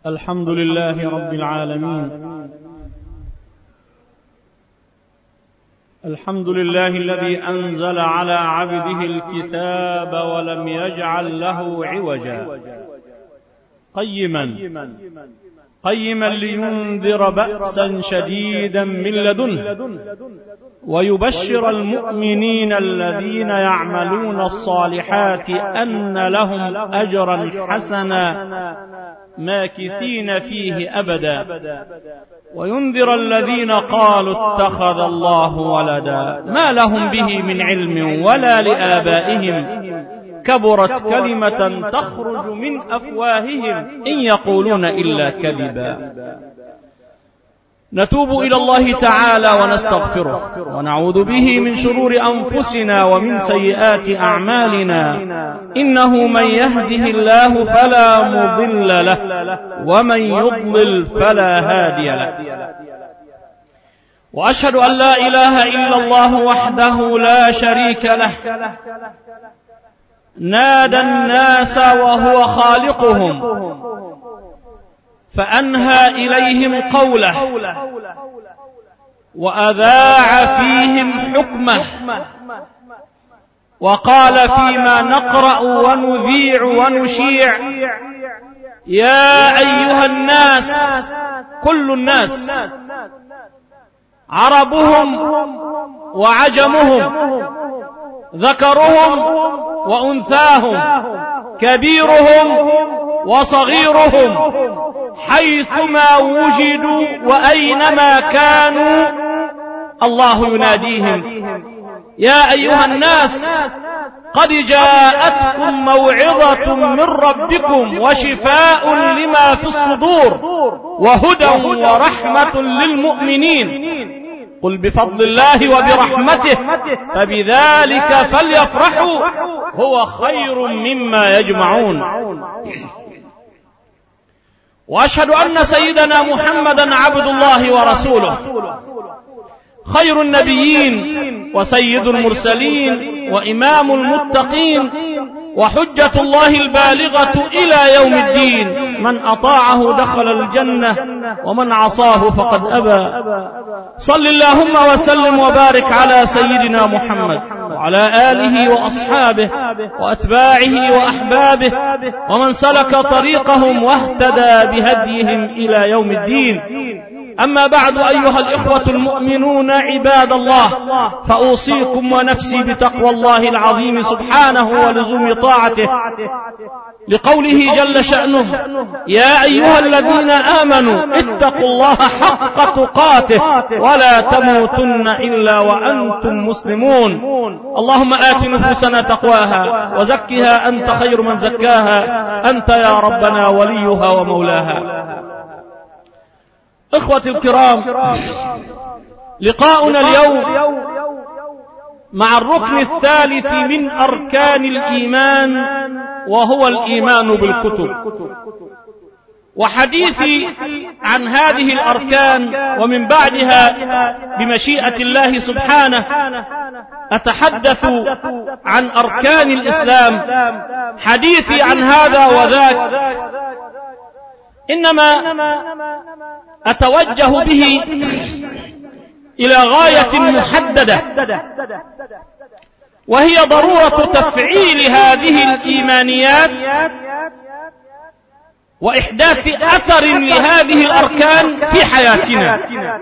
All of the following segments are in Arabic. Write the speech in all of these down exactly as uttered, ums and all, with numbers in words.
الحمد لله رب العالمين. الحمد لله الذي أنزل على عبده الكتاب ولم يجعل له عوجا قيما قيما لينذر بأسا شديدا من لدنه ويبشر المؤمنين الذين يعملون الصالحات أن لهم أجرا حسنا ماكثين فيه أبدا وينذر الذين قالوا اتخذ الله ولدا ما لهم به من علم ولا لآبائهم كبرت كلمة تخرج من أفواههم إن يقولون إلا كذبا. نتوب إلى الله تعالى ونستغفره ونعوذ به من شرور أنفسنا ومن سيئات أعمالنا، إنه من يهده الله فلا مضل له ومن يضلل فلا هادي له. وأشهد أن لا إله إلا الله وحده لا شريك له نادى الناس وهو خالقهم فأنهى إليهم قوله وأذاع فيهم حكمه وقال فيما نقرأ ونذيع ونشيع يا أيها الناس، كل الناس عربهم وعجمهم ذكرهم وأنثاهم كبيرهم وصغيرهم حيثما وجدوا وأينما كانوا الله يناديهم يا أيها الناس قد جاءتكم موعظة من ربكم وشفاء لما في الصدور وهدى ورحمة للمؤمنين قل بفضل الله وبرحمته فبذلك فليفرحوا هو خير مما يجمعون. وأشهد أن سيدنا محمدا عبد الله ورسوله خير النبيين وسيد المرسلين وإمام المتقين وحجة الله البالغة إلى يوم الدين، من أطاعه دخل الجنة ومن عصاه فقد أبى. صل اللهم وسلم وبارك على سيدنا محمد وعلى آله وأصحابه وأتباعه وأحبابه ومن سلك طريقهم واهتدى بهديهم إلى يوم الدين. أما بعد، أيها الإخوة المؤمنون عباد الله، فأوصيكم ونفسي بتقوى الله العظيم سبحانه ولزوم طاعته، لقوله جل شأنه يا أيها الذين آمنوا اتقوا الله حق تقاته ولا تموتن إلا وأنتم مسلمون. اللهم آت نفوسنا تقواها وزكها أنت خير من زكاها، أنت يا ربنا وليها ومولاها. إخوتي الكرام، لقاؤنا اليوم مع الركن الثالث من أركان الإيمان وهو الإيمان بالكتب، وحديثي عن هذه الأركان ومن بعدها بمشيئة الله سبحانه أتحدث عن أركان الإسلام. حديثي عن هذا وذاك إنما أتوجه به إلى غاية محددة، وهي ضرورة تفعيل هذه الإيمانيات وإحداث أثر لهذه الأركان في حياتنا.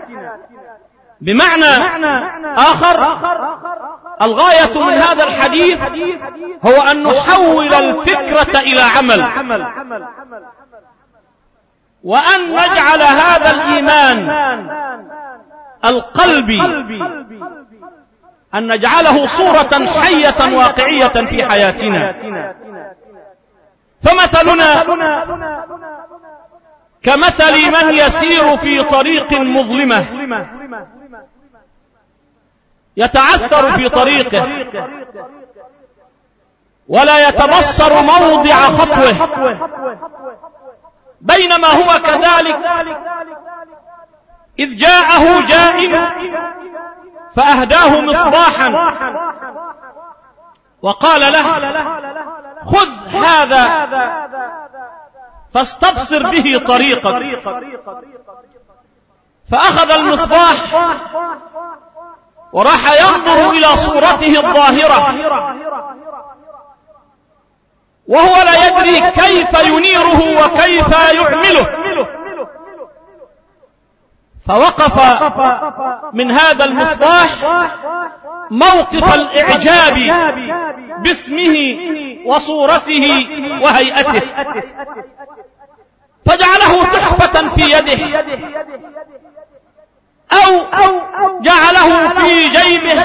بمعنى آخر، الغاية من هذا الحديث هو أن نحول الفكرة إلى عمل، وأن نجعل هذا الإيمان القلبي أن نجعله صورة حية واقعية في حياتنا. فمثلنا كمثل من يسير في طريق مظلمة يتعثر في طريقه ولا يتبصر موضع خطوه، بينما هو كذلك إذ جاءه جائع فأهداه مصباحا وقال له خذ هذا فاستبصر به طريقك. فأخذ المصباح وراح ينظر إلى صورته الظاهرة وهو لا يدري كيف ينيره وكيف يحمله، فوقف من هذا المصباح موقف الإعجاب باسمه وصورته وهيئته، فجعله تحفة في يده أو جعله في جيبه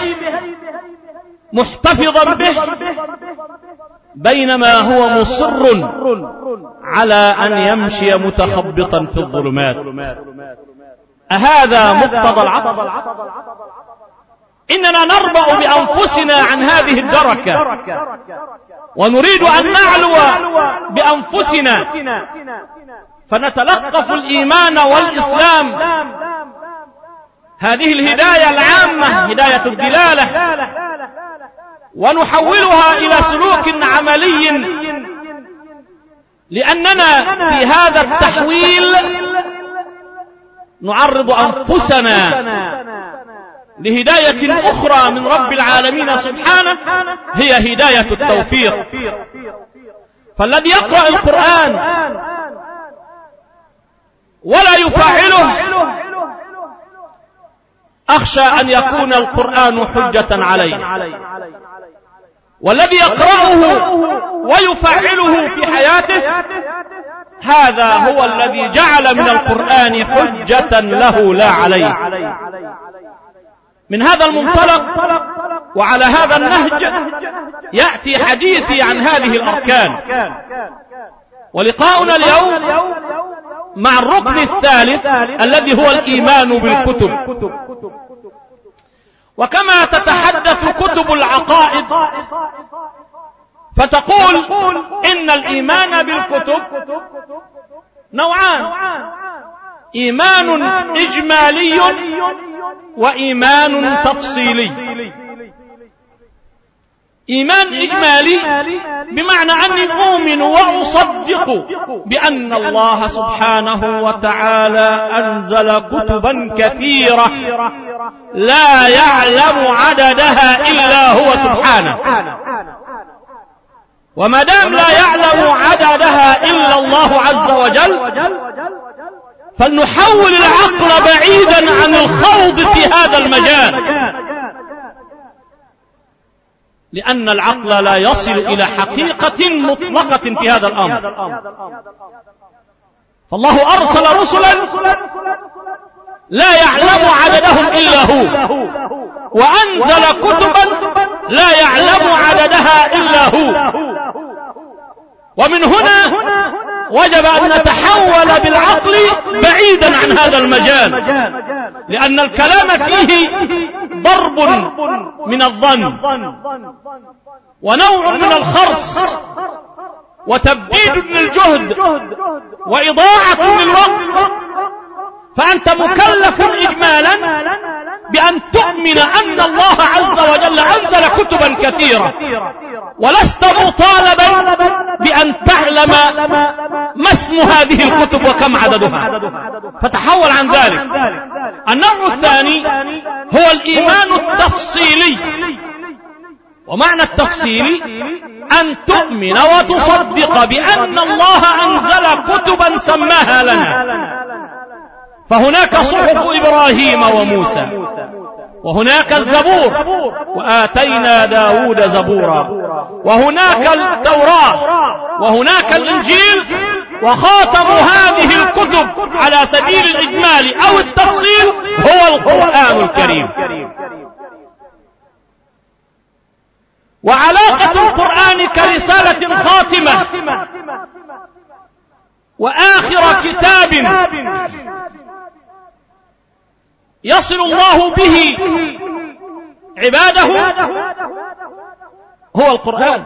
محتفظا به، بينما هو مصر على أن يمشي متخبطا في الظلمات. أهذا مقتضى العقل؟ إننا نربأ بأنفسنا عن هذه الدركة ونريد أن نعلو بأنفسنا، فنتلقف الإيمان والإسلام، هذه الهداية العامة هداية الدلالة، ونحولها إلى سلوك عملي، لأننا في هذا التحويل نعرض أنفسنا لهداية أخرى من رب العالمين سبحانه، هي هداية التوفيق. فالذي يقرأ القرآن ولا يفعله أخشى أن يكون القرآن حجة عليه، والذي يقرأه ويفعله في حياته هذا هو الذي جعل من القرآن حجة له لا عليه. من هذا المنطلق وعلى هذا النهج يأتي حديثي عن هذه الأركان، ولقاؤنا اليوم مع الركن الثالث الذي هو الإيمان بالكتب. وكما تتحدث كتب العقائد فتقول إن الإيمان بالكتب نوعان: إيمان إجمالي وإيمان تفصيلي. إيمان إجمالي بمعنى أني أؤمن وأصدق بأن الله سبحانه وتعالى أنزل كتبا كثيرة لا يعلم عددها إلا هو سبحانه، وما دام لا يعلم عددها إلا الله عز وجل فلنحول العقل بعيدا عن الخوض في هذا المجال، لأن العقل لا يصل إلى حقيقة مطلقة في هذا الأمر. فالله أرسل رسلا لا يعلم عددهم إلا هو، وأنزل كتبا لا يعلم عددها إلا هو. ومن هنا وجب أن نتحول بالعقل بعيدا عن هذا المجال، لأن الكلام فيه ضرب من الظن ونوع من الخرص وتبديد للجهد وإضاعة للوقت. فأنت مكلف إجمالا بأن تؤمن أن الله عز وجل أنزل كتبا كثيرة، ولست مطالبا بأن تعلم ما اسم هذه الكتب وكم عددها، فتحول عن ذلك. النوع الثاني هو الإيمان التفصيلي، ومعنى التفصيل أن تؤمن وتصدق بأن الله أنزل كتبا سماها لنا. فهناك صحف إبراهيم وموسى، وهناك الزبور وآتينا داود زبورا، وهناك التوراة، وهناك الإنجيل، وخاتم هذه الكتب على سبيل الإجمال أو التفصيل هو القرآن الكريم. وعلاقة القرآن كرسالة خاتمة وآخر كتاب يصل الله به عباده هو القرآن.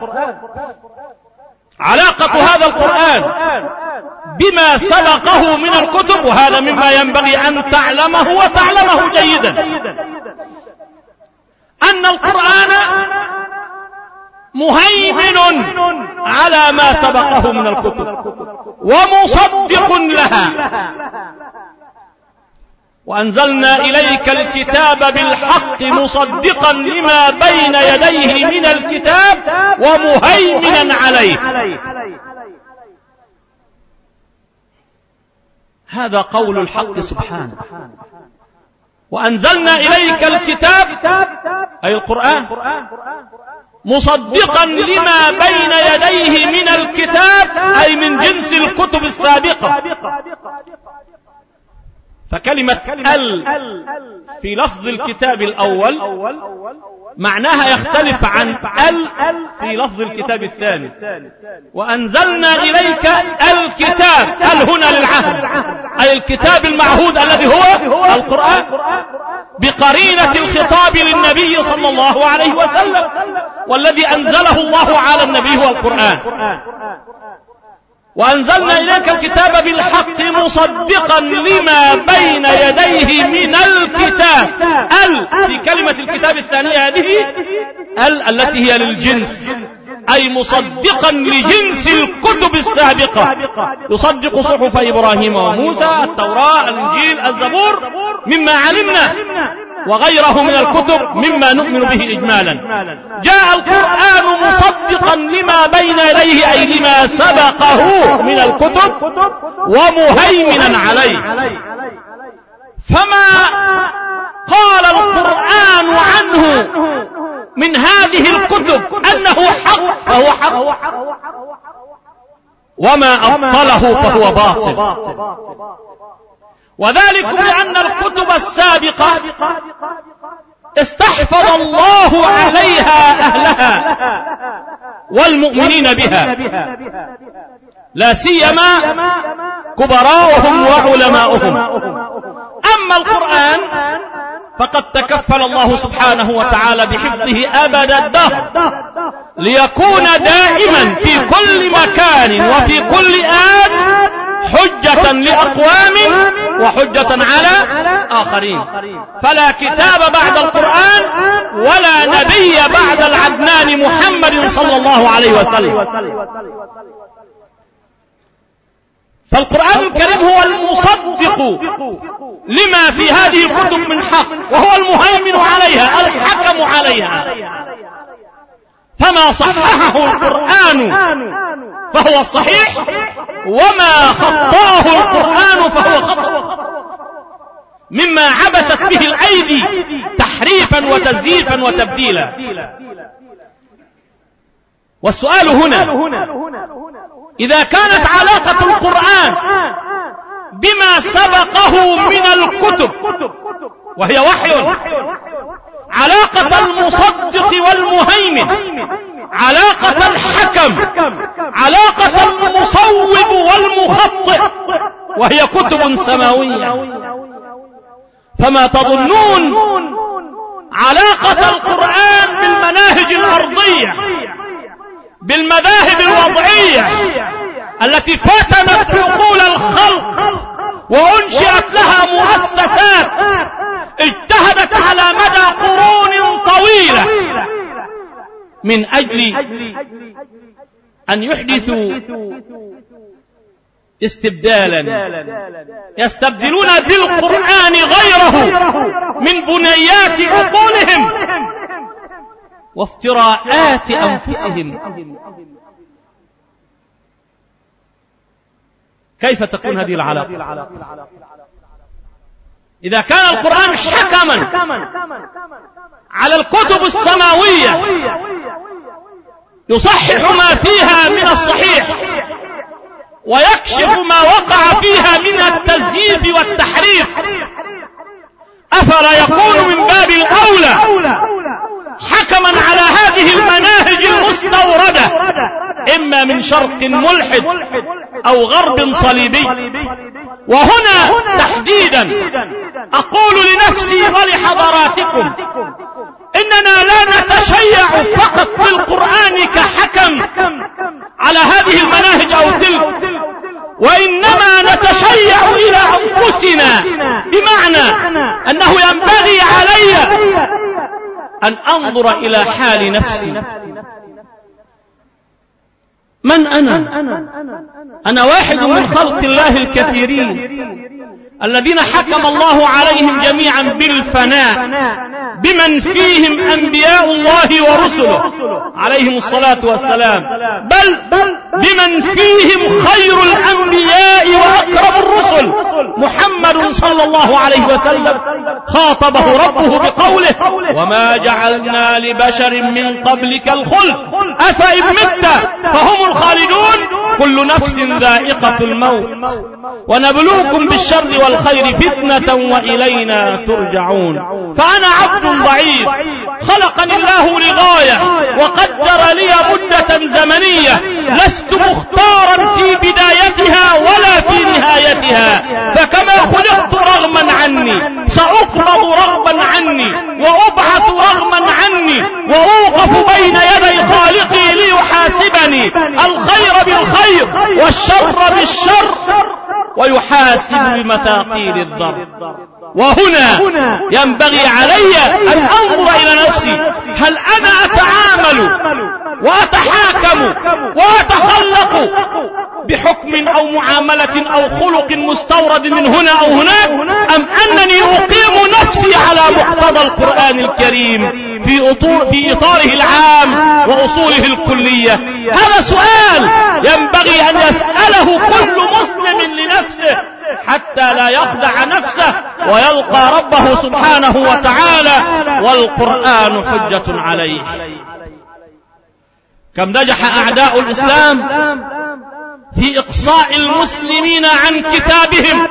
علاقة هذا القرآن بما سبقه من الكتب، وهذا مما ينبغي أن تعلمه وتعلمه جيدا، أن القرآن مهيمن على ما سبقه من الكتب. ومصدق لها. وأنزلنا إليك الكتاب بالحق مصدقا لما بين يديه من الكتاب ومهيمنا عليه. هذا قول الحق سبحانه. وأنزلنا إليك الكتاب أي القرآن مصدقا لما بين يديه من الكتاب أي من جنس الكتب السابقة. فكلمة ال في لفظ الكتاب الأول معناها يختلف عن ال في لفظ الكتاب الثاني. وأنزلنا إليك الكتاب، ال هنا للعهد أي الكتاب المعهود الذي هو القرآن، بقرينة الخطاب للنبي صلى الله عليه وسلم، والذي أنزله الله على النبي هو القرآن. وأنزلنا إليك الكتاب بالحق مصدقا لما بين يديه من الكتاب. ال في كلمة الكتاب الثانية هذه ال التي هي للجنس، أي مصدقا لجنس الكتب السابقة، يصدق صحف إبراهيم وموسى، التوراة، الإنجيل، الزبور، مما علمنا، وغيره من الكتب مما نؤمن به إجمالا. جاء القرآن مصدقا لما بين يديه أي لما سبقه من الكتب ومهيمنا عليه. فما قال القرآن عنه من هذه الكتب أنه حق فهو حق، وما أبطله فهو باطل. وذلك لأن الكتب السابقة استحفظ الله عليها أهلها والمؤمنين بها، لا سيما كبراؤهم وعلماؤهم. أما القرآن فقد تكفل الله سبحانه وتعالى بحفظه أبد الدهر، ليكون دائما في كل مكان وفي كل آن حجة لأقوام وحجة على آخرين. فلا كتاب بعد القرآن ولا نبي بعد العدنان محمد صلى الله عليه وسلم. فالقرآن الكريم هو المصدق لما في هذه الكتب من حق، وهو المهيمن عليها الحكم عليها. فما صححه القرآن فهو الصحيح، وما خطاه القرآن فهو خطأ، مما عبثت به الأيدي تحريفا وتزييفا وتبديلا. والسؤال هنا، إذا كانت علاقة القرآن بما سبقه من الكتب وهي وحي، علاقة المصدق والمهيمن، علاقة الحكم، علاقة المصوب والمخطئ، وهي كتب سماوية، فما تظنون علاقة القرآن بالمناهج الأرضية، بالمذاهب الوضعية التي فتنت عقول الخلق وأنشئت لها مؤسسات اجتهدت على مدى قرون طويلة من أجل أن يحدثوا استبدالا، يستبدلون بالقرآن غيره من بنيات عقولهم وافتراءات أنفسهم. كيف تكون هذه العلاقة؟ إذا كان القرآن حكما على الكتب السماوية يصحح ما فيها من الصحيح ويكشف ما وقع فيها من التزييف والتحريف، أفلا يكون من باب الأولى حكما على هذه المناهج المستوردة إما من شرق ملحد أو غرب صليبي؟ وهنا تحديدا أقول لنفسي ولحضراتكم إننا لا نتشيع فقط بالقرآن كحكم على هذه المناهج أو تلك، وإنما نتشيع إلى أنفسنا، بمعنى أنه ينبغي علي أن أنظر إلى حال نفسي، من أنا؟ أنا واحد من خلق الله الكثيرين الذين حكم الله عليهم جميعا بالفناء، بمن فيهم أنبياء الله ورسله عليهم الصلاة والسلام، بل بمن فيهم خير الأنبياء وأكرم الرسل محمد صلى الله عليه وسلم. خاطبه ربه بقوله: وما جعلنا لبشر من قبلك الخلد أفإن مت فهم الخالدون كل نفس ذائقة الموت ونبلوكم بالشر والخير فتنة وإلينا ترجعون. فأنا عبد ضعيف خلقني الله لغاية وقدر لي مدة زمنية، لست مختارا في بدايتها ولا في نهايتها، فكما خلقت رغما عني سأقبض رغبا عني وأبعث رغما عني وأوقف بين يدي خالقي ليحاسبني الخير بالخير والشر بالشر ويحاسب بمثاقيل الضرب. وهنا ينبغي علي أن أنظر إلى نفسي، هل أنا أتعامل وأتحاكم وأتخلق بحكم أو معاملة أو خلق مستورد من هنا أو هناك، أم أنني أقيم نفسي على مقتضى القرآن الكريم في في إطاره العام وأصوله الكلية؟ هذا سؤال ينبغي أن يسأله كل مسلم لنفسه حتى لا يخدع نفسه ويلقى ربه سبحانه وتعالى والقرآن حجة عليه. كم نجح أعداء الإسلام في إقصاء المسلمين عن كتابهم،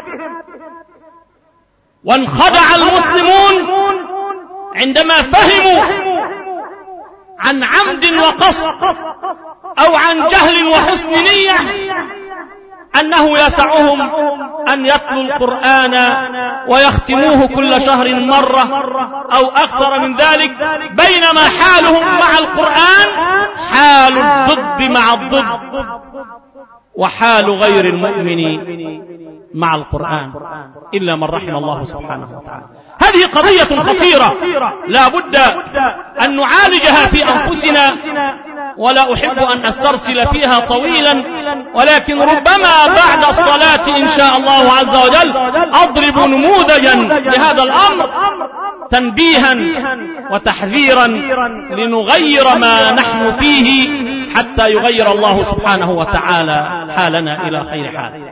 وانخدع المسلمون عندما فهموا عن عمد وقصد أو عن جهل وحسن نية أنه يسعهم أن يتلوا القرآن ويختموه كل شهر مرة أو أكثر من ذلك، بينما حالهم مع القرآن حال الضد مع الضد، وحال غير المؤمن مع القرآن إلا من رحم الله سبحانه وتعالى. هذه قضية خطيرة لا بد أن نعالجها في أنفسنا، ولا أحب أن أسترسل فيها طويلا، ولكن ربما بعد الصلاة إن شاء الله عز وجل أضرب نموذجا لهذا الأمر تنبيها وتحذيرا لنغير ما نحن فيه حتى يغير الله سبحانه وتعالى حالنا إلى خير حال.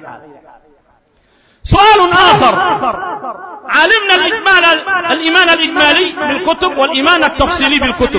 سؤال آخر: علمنا الإجمال الإيمان الإجمالي بالكتب والإيمان التفصيلي بالكتب.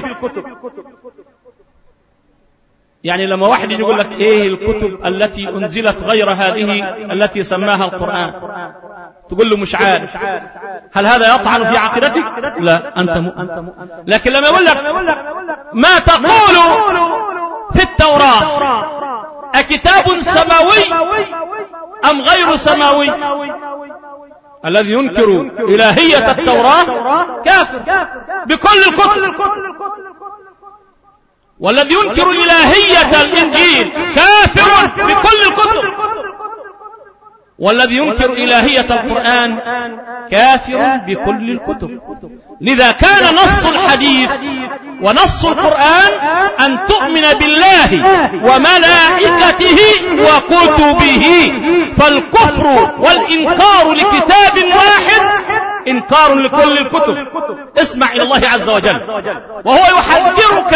يعني لما واحد يقول لك ايه الكتب التي انزلت غير هذه التي سماها القرآن، تقول له مش عارف. هل هذا يطعن في عقيدتك؟ لا، انت مؤمن. لكن لما يقول لك ما تقول في التوراة أكتاب سماوي أم غير سماوي، الذي ينكر إلهية التوراة كافر بكل الكتب، والذي ينكر إلهية الإنجيل كافر بكل الكتب، والذي ينكر إلهية القرآن كافر بكل الكتب. لذا كان نص الحديث ونص القرآن أن تؤمن بالله وملائكته وكتبه، فالكفر والإنكار لكتاب واحد إنكار لكل الكتب. اسمع إلى الله عز وجل وهو يحذرك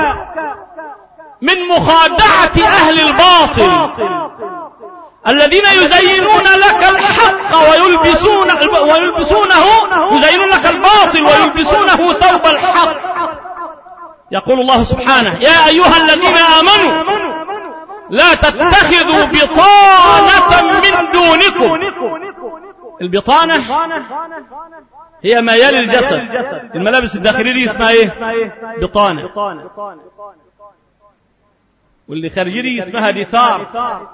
من مخادعة أهل الباطل الذين يزينون لك الحق ويلبسون ويلبسونه يزينون لك الباطل ويلبسونه ثوب الحق. يقول الله سبحانه: يا أيها الذين آمنوا لا تتخذوا بطانة من دونكم. البطانة هي ما يلي الجسد، الملابس الداخلية دي اسمها ايه؟ بطانة. واللي خارجي دي اسمها دثار.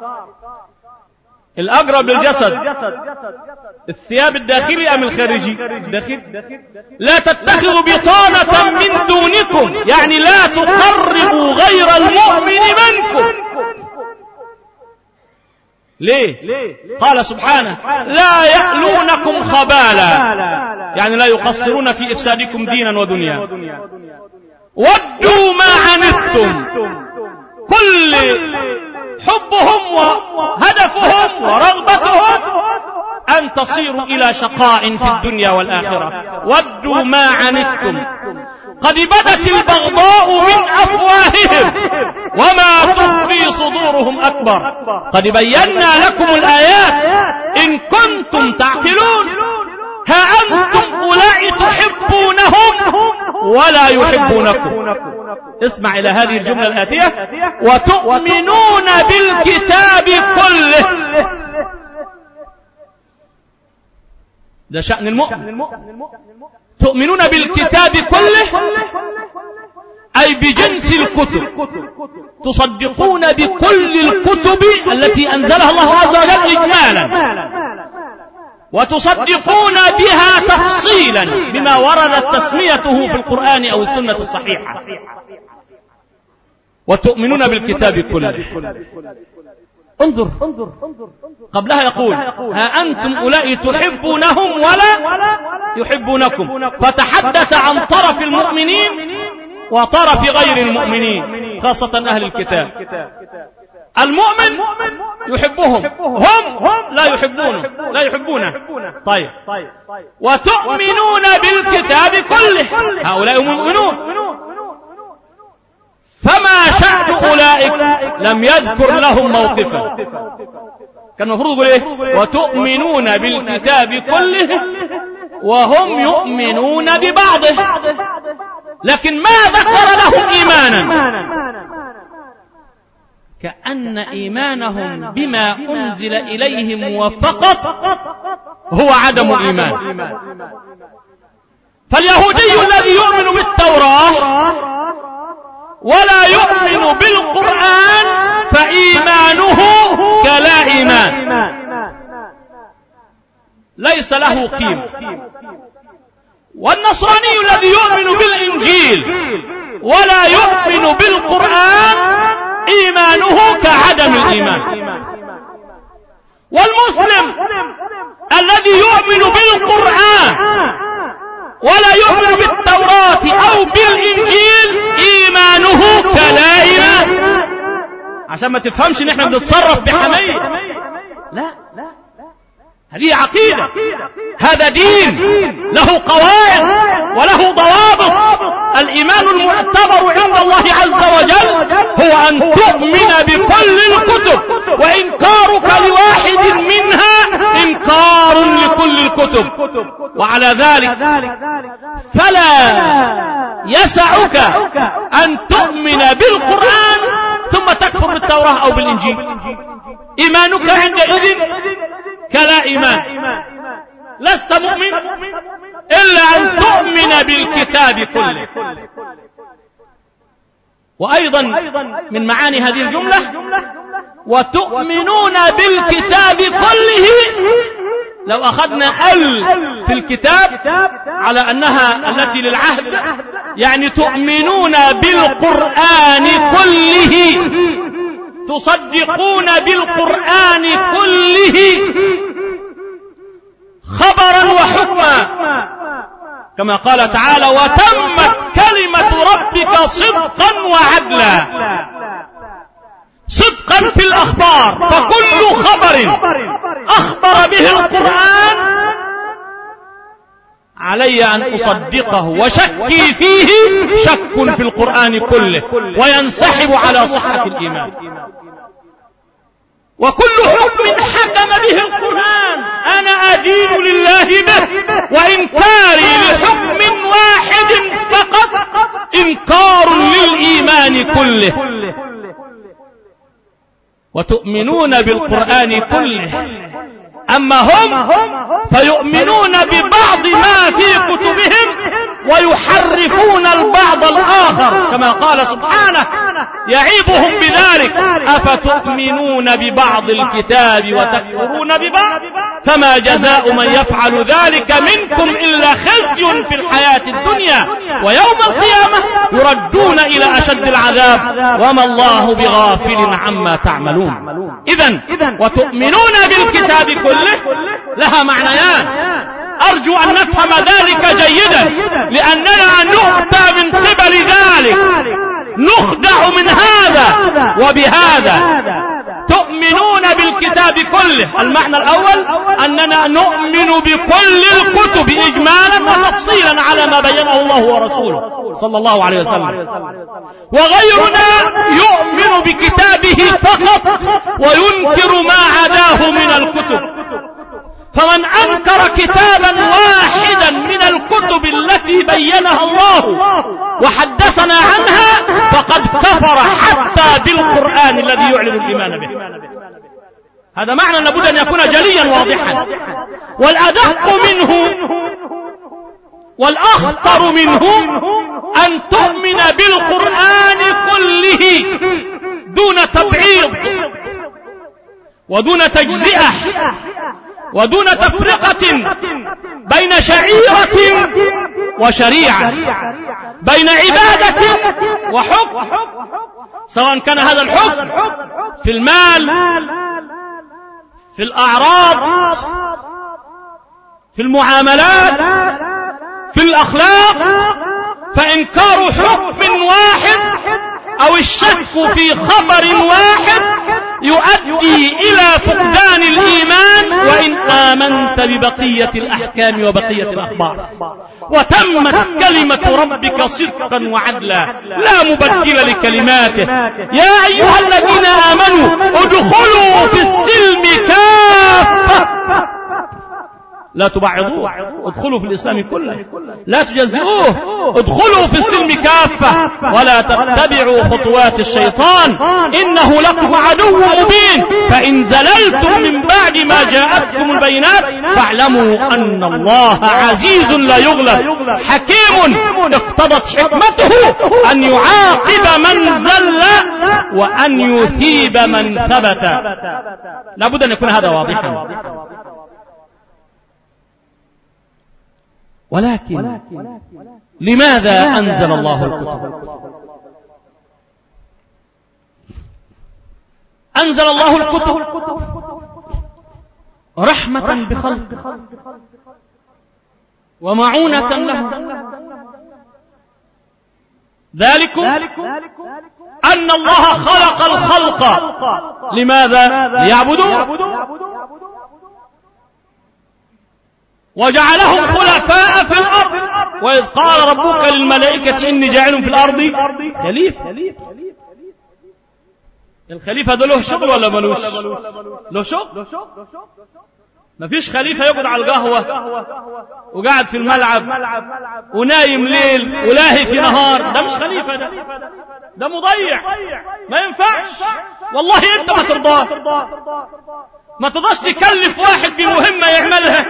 الأقرب للجسد الثياب الداخلي أم الخارجي؟ داخلي. لا تتخذوا بطانة من دونكم، يعني لا تقربوا غير المؤمن منكم. ليه؟ قال سبحانه: لا يألونكم خبالا، يعني لا يقصرون في إفسادكم دينا ودنيا. ودوا ما عنتم، كل حبهم وهدفهم ورغبتهم أن تصيروا إلى شقاء في الدنيا والآخرة. ودوا ما عنتم قد بدت البغضاء من أفواههم وما تخفي صدورهم أكبر قد بينا لكم الآيات إن كنتم تعقلون. ها أنتم أولئك تحبونهم ولا يحبونكم. اسمع إلى هذه الجملة الآتية: وتؤمنون بالكتاب كله. ده شأن المؤمن. تؤمنون بالكتاب كله أي بجنس الكتب، تصدقون بكل الكتب التي أنزلها الله عز وجل إجمالا، وتصدقون بها تفصيلا بما وردت تسميته في القرآن أو السنة الصحيحة. وتؤمنون بالكتاب كله. انظر قبلها يقول: ها أنتم أولئك تحبونهم ولا يحبونكم، فتحدث عن طرف المؤمنين وطرف غير المؤمنين، خاصة أهل الكتاب. المؤمن يحبهم، هم لا يحبونه لا يحبونه طيب. وتؤمنون بالكتاب كله، هؤلاء هم المؤمنون. فما شأن أولئك؟ لم يذكر لهم موقفا. كان المفروض يقول ايه؟ وتؤمنون بالكتاب كله وهم يؤمنون ببعضه، لكن ما ذكر لهم إيمانا، كأن إيمانهم بما أنزل إليهم وفقط هو عدم الإيمان. فاليهودي الذي يؤمن بالتوراة ولا يؤمن بالقرآن فإيمانه كلا إيمان، ليس له قيمة. والنصراني الذي يؤمن بالإنجيل ولا يؤمن بالقرآن إيمانه كعدم الإيمان. والمسلم الذي يؤمن بالقرآن ولا يؤمن بالتوراة أو بالإنجيل إيمانه كلا إيمان. عشان ما تفهمش ان احنا بنتصرف بحمية، لا، هذه عقيدة، هذا دين له قواعد وله ضوابط. الإيمان المعتبر عند الله عز وجل هو أن تؤمن بكل الكتب، وإنكارك لواحد منها إنكار لكل الكتب. وعلى ذلك فلا يسعك أن تؤمن بالقرآن ثم تكفر بالتوراة أو بالإنجيل. إيمانك عندئذ كلا إيمان، لست مؤمن إلا أن تؤمن بالكتاب كله. وأيضا من معاني هذه الجملة: وتؤمنون بالكتاب كله. لو أخذنا ال في الكتاب على أنها التي للعهد، يعني تؤمنون بالقرآن كله، تصدقون بالقرآن كله خبرا وحكما، كما قال تعالى: وتمت كلمة ربك صدقا وعدلا. صدقا في الأخبار، فكل خبر أخبر به القرآن علي أن أصدقه، وشكي فيه شك في القرآن كله وينسحب على صحة الإيمان. وكل حكم حكم به القرآن أنا أدين لله به، وإنكاري لحكم واحد فقط إنكار للإيمان كله. وتؤمنون بالقرآن كله. أما هم فيؤمنون ببعض ما في كتبهم ويحرفون البعض الآخر، كما قال سبحانه يعيبهم بذلك: أفتؤمنون ببعض الكتاب وتكفرون ببعض، فما جزاء من يفعل ذلك منكم إلا خزي في الحياة الدنيا ويوم القيامة يردون إلى أشد العذاب وما الله بغافل عما تعملون. إذن وتؤمنون بالكتاب كله لها معنيان، أرجو أن نفهم ذلك جيدا، لأننا نؤتى من قبل ذلك، نخدع من هذا وبهذا تؤمنون بالكتاب كله. المعنى الأول أننا نؤمن بكل الكتب إجمالا وتفصيلا على ما بينه الله ورسوله صلى الله عليه وسلم، وغيرنا يؤمن بكتابه فقط وينكر ما عداه من الكتب. فمن أنكر كتابا واحدا من الكتب التي بينها الله وحدثنا عنها فقد كفر حتى بالقرآن الذي يعلن الإيمان به. هذا معنى لابد أن يكون جليا واضحا. والأدق منه والأخطر منه أن تؤمن بالقرآن كله دون تبعيض ودون تجزئة ودون تفرقة بين شعيرة وشريعة، بين عبادة وحكم، سواء كان هذا الحكم في المال، في الأعراض، في المعاملات، في الأخلاق. فإنكار حكم واحد أو الشك في خبر واحد يؤدي إلى فقدان الإيمان وإن آمنت ببقية الأحكام وبقية الأخبار. وتمت كلمة ربك صدقا وعدلا لا مبدل لكلماته. يا أيها الذين آمنوا ادخلوا في السلم كافة لا تبعضوه، ادخلوا في الإسلام كله لا تجزئوه، ادخلوا في السلم كافة ولا تتبعوا خطوات الشيطان إنه لكم عدو مبين. فإن زللتم من بعد ما جاءتكم البينات فاعلموا أن الله عزيز لا يغلب حكيم اقتضت حكمته أن يعاقب من زل وأن يثيب من ثبت. لابد أن يكون هذا واضحا. ولكن لماذا أنزل الله الكتب؟ أنزل الله الكتب رحمة بخلقه ومعونة له. ذلكم أن الله خلق الخلق لماذا؟ ليعبدوه، وجعلهم خلفاء في الأرض. وإذ قال ربك للملائكة إني جاعل في الأرض خليفة. الخليفة ده له شغل ولا ملوش؟ له شغل. مفيش خليفة يقعد على القهوة وقاعد في الملعب ونايم ليل ولاهي في نهار. ده مش خليفة، ده ده مضيع، ما ينفعش. والله انت ما ترضاه، ما تقدرش تكلف واحد بمهمة يعملها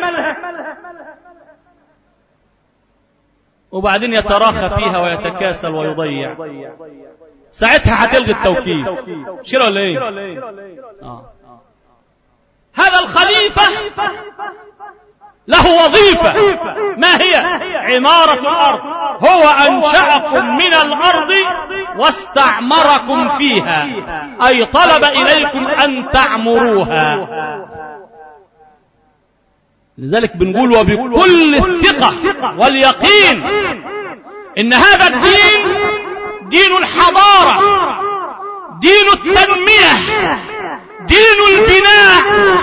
وبعدين يتراخى فيها ويتكاسل ويضيع. ساعتها هتلغي التوكيل. شير ولا ايه؟ آه. هذا الخليفة له وظيفة، ما هي؟ عمارة الأرض. هو أنشأكم من الأرض واستعمركم فيها، أي طلب إليكم أن تعمروها. لذلك بنقول وبكل الثقة واليقين إن هذا الدين دين الحضارة، دين التنمية، دين البناء.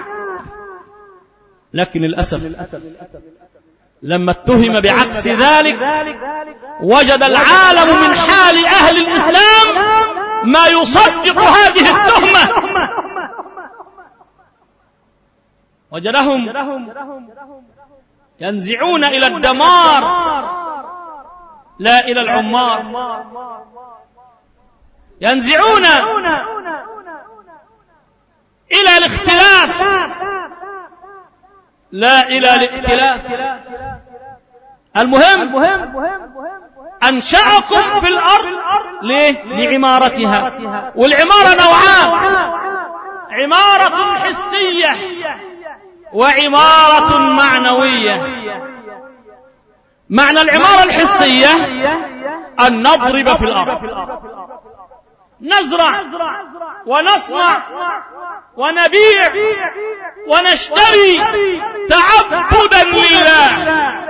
لكن للأسف لما اتهم بعكس ذلك وجد العالم من حال أهل الإسلام ما يصدق هذه التهمة. وجدهم ينزعون إلى الدمار لا إلى العمار، ينزعون إلى الاختلاف لا إلى الائتلاف. المهم أنشأكم في الأرض ليه؟ لعمارتها. والعمارة نوعان: عمارة حسية وعمارة معنوية. معنى العمارة الحسية أن نضرب في الأرض، نزرع ونصنع ونبيع ونشتري تعبدا لله،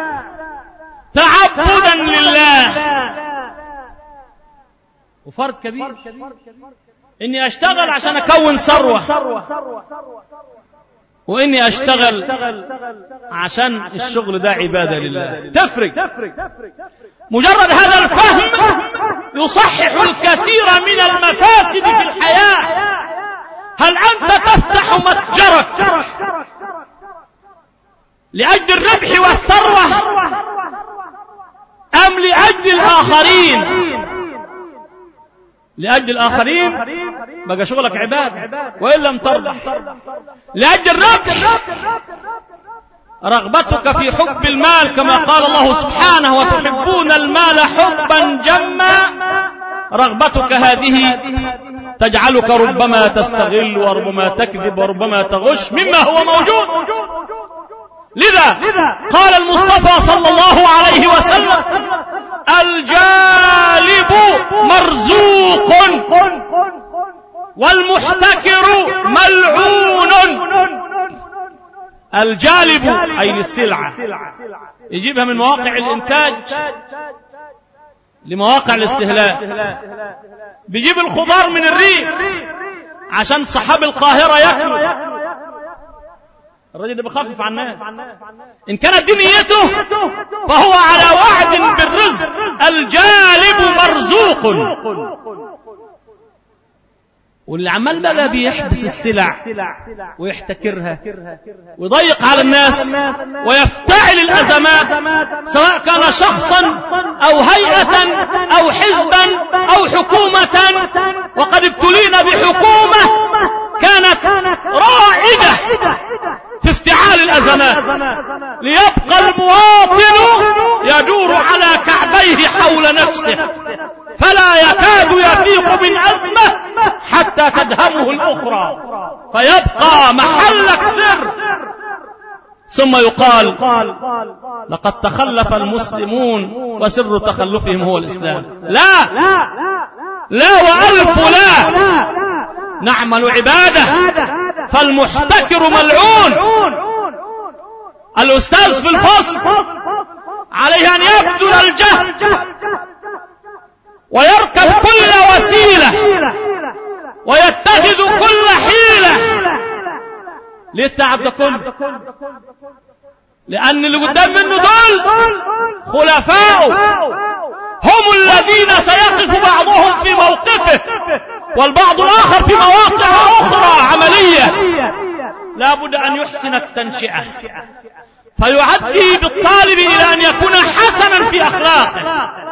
تعبدا لله. وفرق كبير إني أشتغل عشان أكون ثروة، وإني أشتغل عشان الشغل ده عبادة لله. تفرق. مجرد هذا الفهم يصحح الكثير من المفاسد في الحياة. هل أنت تفتح متجرك لأجل الربح والثروة أم لأجل الآخرين؟ لأجل الآخرين بقى شغلك عبادة وإن لم تربح. لأجل الربح رغبتك في حب المال كما قال الله سبحانه وتحبون المال حبا جما، رغبتك هذه تجعلك ربما تستغل وربما تكذب وربما تغش مما هو موجود. لذا قال المصطفى صلى الله عليه وسلم الجالب مرزوق والمحتكر ملعون. الجالب أي للسلعة، يجيبها من مواقع الإنتاج لمواقع الاستهلاك. بيجيب الخضار من الريف عشان صحاب القاهرة يأكلوا. الرجل ده بخفف عن الناس. إن كانت دي نيته فهو على وعد بالرزق. الجالب مرزوق. واللي عمال بقى بيحبس السلع ويحتكرها ويضيق على الناس ويفتعل الأزمات، سواء كان شخصا أو هيئة أو حزبا أو حكومة. وقد ابتلينا بحكومة كانت رائدة في افتعال الأزمات، ليبقى المواطن يدور على كعبيه حول نفسه فلا يكاد يفيق من أزمة حتى تدهمه الأخرى فيبقى محلك سر. ثم يقال لقد تخلف المسلمون وسر تخلفهم هو الإسلام. لا لا وألف لا، نعمل عبادة فالمحتكر ملعون. الأستاذ في الفصل عليه أن يبذل الجهد ويركب كل وسيلة ويتخذ كل حيلة للتعب ده كله، لأن اللي قدام منه دول خلفاؤه، هم الذين سيقف بعضهم في موقفه والبعض الآخر في مواقع أخرى عملية. لا بد أن يحسن التنشئة فيعدي بالطالب إلى أن يكون حسنا في أخلاقه،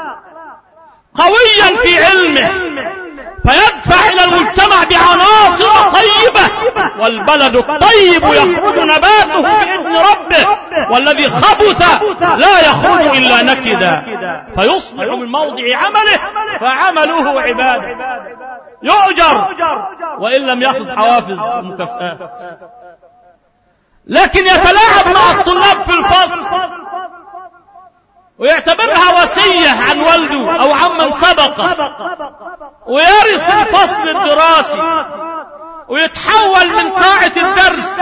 قويا في علمه، فيدفع إلى المجتمع بعناصر طيبة. والبلد الطيب يخرج نباته بإذن ربه، والذي خبث لا يخرج إلا نكدا، فيصبح من موضع عمله فعمله عبادة يؤجر وإن لم يأخذ حوافز ومكافآت. لكن يتلاعب مع الطلاب في الفصل ويعتبرها وصية عن والده أو عمن سبقه، ويرث الفصل الدراسي ويتحول من قاعة الدرس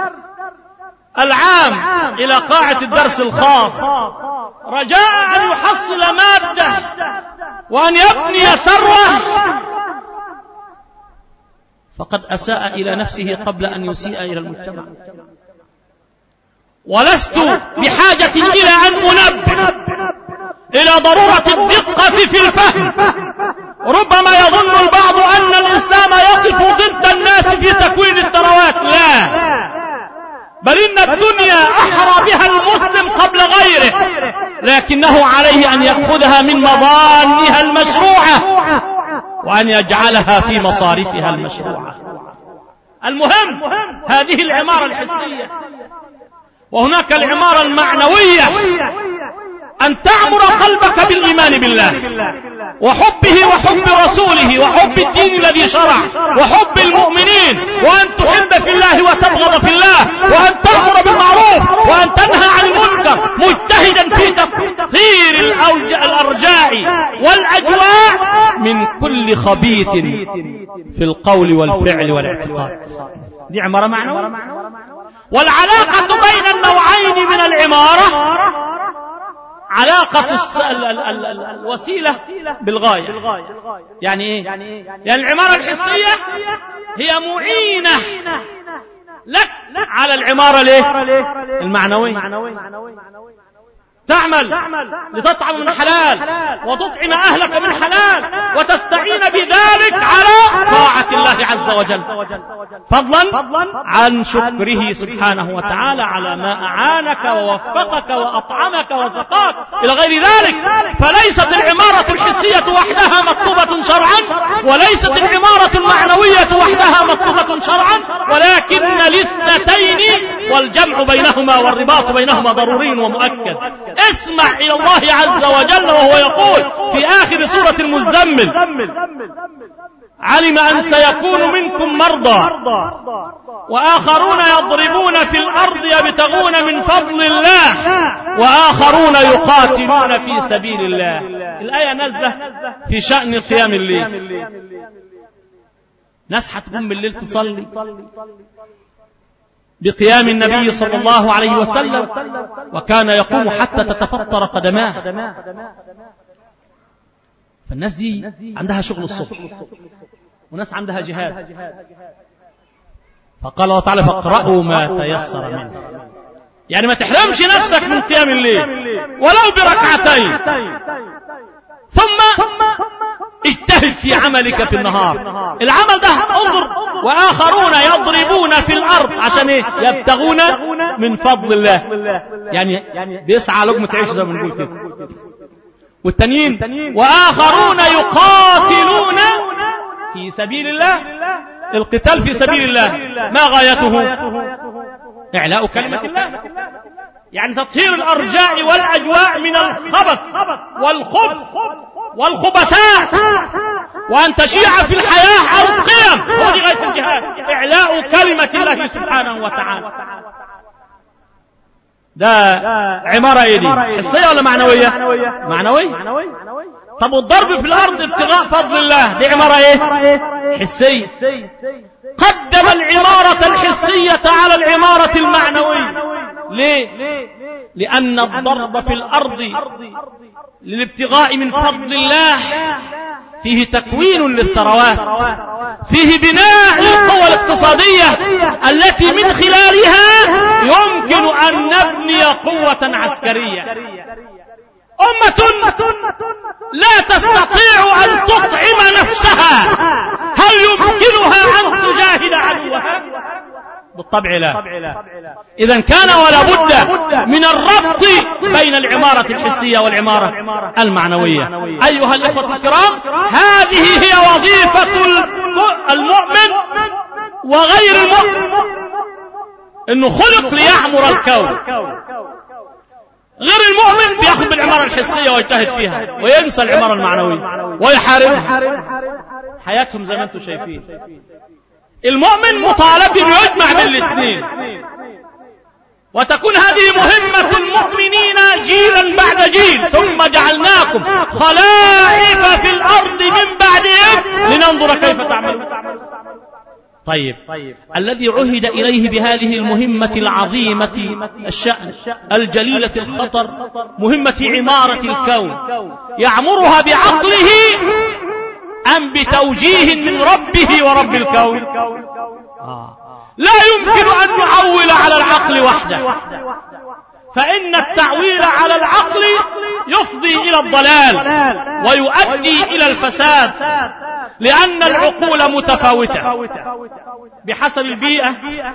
العام إلى قاعة الدرس الخاص رجاء أن يحصل مادة وأن يبني ثروة، فقد أساء إلى نفسه قبل أن يسيء إلى المجتمع. ولست بحاجة إلى أن أنبه إلى ضرورة الدقة في الفهم. ربما يظن البعض أن الإسلام يقف ضد الناس في تكوين الثروات، لا، بل إن الدنيا أحرى بها المسلم قبل غيره، لكنه عليه أن يأخذها من مظانها المشروعة وأن يجعلها في مصارفها المشروعة. المهم هذه العمارة الحسية. وهناك العمارة المعنوية، أن تعمر قلبك بالإيمان بالله وحبه وحب رسوله وحب الدين الذي شرع وحب المؤمنين، وأن تحب في الله وتبغض في الله، وأن تأمر بالمعروف وأن تنهى عن المنكر، مجتهدا في تطهير الأرجاء والأجواء من كل خبيث في القول والفعل والاعتقاد. دي عمارة معنوية. والعلاقة بين النوعين من العمارة علاقة الس... ال... ال... ال... ال... الوسيلة بالغاية. يعني ايه؟ يعني العمارة الحسية هي معينة لك على العمارة ليه؟ المعنوية. تعمل لتطعم من حلال وتطعم أهلك من حلال وتستعين بذلك على طاعة الله عز وجل، فضلا عن شكره سبحانه وتعالى على ما أعانك ووفقك وأطعمك وسقاك إلى غير ذلك. فليست العمارة الحسية وحدها مطلوبة شرعا، وليست العمارة المعنوية وحدها مطلوبة شرعا، ولكن الاثنتين والجمع بينهما والرباط بينهما ضروري ومؤكد. اسمع إلى الله عز وجل وهو يقول في آخر سورة المزمل: علم أن سيكون منكم مرضى وآخرون يضربون في الأرض يبتغون من فضل الله وآخرون يقاتلون في سبيل الله. الآية نازلة في شأن قيام الليل. ناس هتقوم بالليل تصلي بقيام النبي صلى الله عليه وسلم، وكان يقوم حتى تتفطر قدماه. فالناس دي عندها شغل الصبح، وناس عندها جهاد. فقال الله تعالى: فاقرأوا ما تيسر منه. يعني ما تحرمش نفسك من قيام الليل ولو بركعتين، ثم اجتهد في عملك في النهار. العمل ده انظر: وآخرون يضربون في الأرض عشان ايه؟ يبتغون من فضل الله، يعني بيسعى لقمة عيش زي ما بنقول كده. والتانيين: وآخرون يقاتلون في سبيل الله. القتال في سبيل الله ما غايته؟ إعلاء كلمة الله، يعني تطهير الأرجاء والأجواء من الخبث والخبث والخبثاء، وأن تشيع في الحياة القيم. هو دي غاية الجهاد، إعلاء كلمة الله سبحانه وتعالى. ده عمارة ايه دي؟ حسية ولا معنوية؟ معنوية. طب والضرب في الأرض ابتغاء فضل الله دي عمارة ايه؟ حسية. قدم العمارة الحسية على العمارة المعنوية. ليه؟ لأن الضرب في الأرض للابتغاء من فضل الله فيه تكوين للثروات، فيه بناء للقوى الاقتصادية التي من خلالها يمكن أن نبني قوة عسكرية. أمة لا تستطيع أن تطعم نفسها هل يمكنها أن تجاهد عدوها؟ بالطبع لا. إذا كان ولا بد من الربط بين العمارة الحسية والعمارة المعنوية. أيها الأخوة الكرام، هذه هي وظيفة المؤمن وغير المؤمن، إنه خلق ليعمر الكون. غير المؤمن بيأخذ بالعمارة الحسية ويجتهد فيها وينسى العمارة المعنوية ويحاربها. حياتهم زي ما انتم شايفين. المؤمن مطالب يجمع بين الاثنين، وتكون هذه مهمة المؤمنين جيلا بعد جيل. ثم جعلناكم خلائف في الأرض من بعدهم لننظر كيف تعملون. طيب, الذي عهد إليه بهذه المهمة العظيمة الشأن الجليلة الخطر، مهمة عمارة الكون، يعمرها بعقله أم بتوجيه من ربه ورب الكون؟ آه. لا يمكن أن نعول على العقل وحده، فإن التعويل على العقل يفضي إلى الضلال ويؤدي إلى الفساد، لأن العقول متفاوتة بحسب البيئة،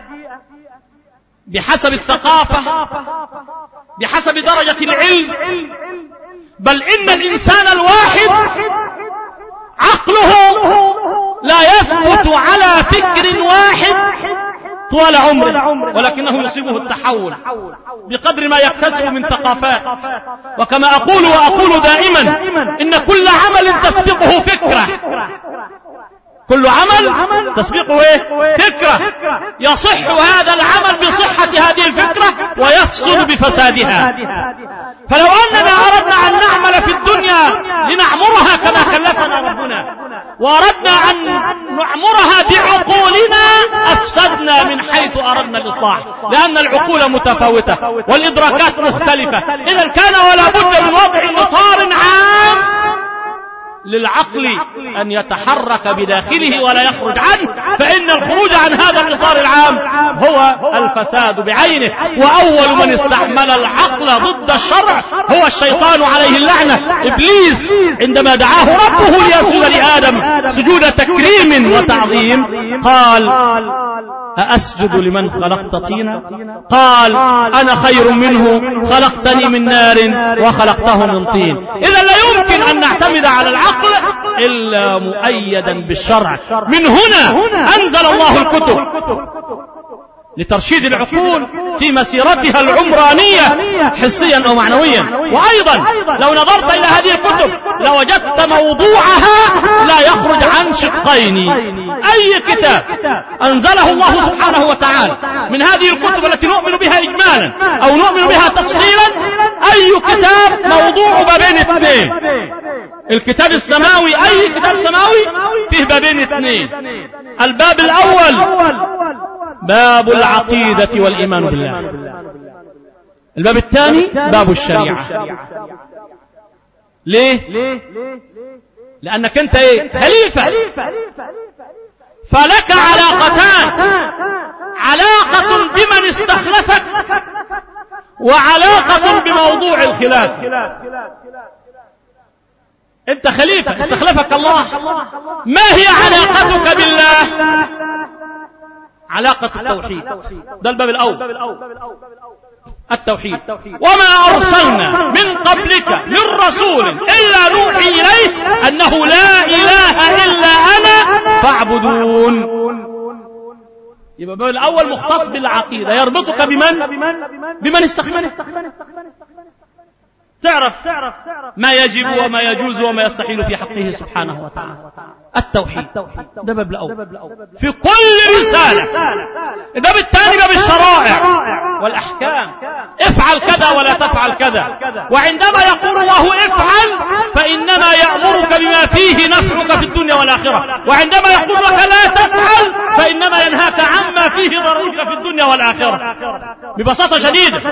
بحسب الثقافة، بحسب درجة العلم. بل إن الإنسان الواحد عقله لا يثبت على فكر واحد طوال عمره، ولكنه يصيبه التحول بقدر ما يكتسب من ثقافات. وكما أقول وأقول دائما، إن كل عمل تسبقه فكرة، كل عمل تسبقه ايه؟ فكرة. يصح هذا العمل بصحة هذه الفكرة ويفسد بفسادها. فلو أننا أردنا أن نعمل في الدنيا لنعمرها كما كلفنا ربنا، وأردنا أن نعمرها بعقولنا أفسدنا من حيث أردنا الإصلاح، لأن العقول متفاوتة والإدراكات مختلفة. إذا كان ولا بد من وضع إطار عام للعقل أن يتحرك بداخله ولا يخرج عنه، فإن الخروج عن هذا الإطار العام هو الفساد بعينه. وأول من استعمل العقل ضد الشرع هو الشيطان عليه اللعنة، إبليس، عندما دعاه ربه ليسجد لآدم سجود تكريم وتعظيم قال: أأسجد لمن خلقت طينا؟ قال: أنا خير منه، خلقتني من نار وخلقته من طين. إذا لا يمكن أن نعتمد على العقل إلا مؤيدا بالشرع. من هنا أنزل الله الكتب لترشيد العقول في مسيرتها العمرانية حسيا أو معنويا. وأيضا لو نظرت إلى هذه الكتب لوجدت موضوعها لا يخرج عن شقين. أي كتاب أنزله الله سبحانه وتعالى من هذه الكتب التي نؤمن بها إجمالا أو نؤمن بها تفصيلا، أي كتاب موضوع بابين اثنين. الكتاب السماوي، أي كتاب سماوي فيه بابين اثنين. الباب الأول باب العقيدة والإيمان بالله، الباب الثاني باب الشريعة. ليه؟ لأنك أنت إيه؟ خليفة، فلك علاقتان: علاقة بمن استخلفك وعلاقة بموضوع الخلافة. أنت خليفة استخلفك الله، ما هي علاقتك بالله؟ علاقة التوحيد. ده الباب الأول، التوحيد. وما أرسلنا من قبلك من رسول إلا نوحي إليه أنه لا إله إلا أنا فاعبدون. يبقى الباب الأول مختص بالعقيدة، يربطك بمن؟ بمن استخلفك، تعرف ما يجب وما يجوز وما يستحيل في حقه سبحانه وتعالى. التوحيد ده باب الأول في كل رسالة. الباب الثاني باب الشرائع والأحكام، افعل كذا ولا تفعل كذا. وعندما يقول الله افعل فإنما يأمرك بما فيه نفعك في الدنيا والآخرة، وعندما يقول لك لا تفعل فإنما ينهاك عما فيه ضررك في الدنيا والآخرة، ببساطة شديدة.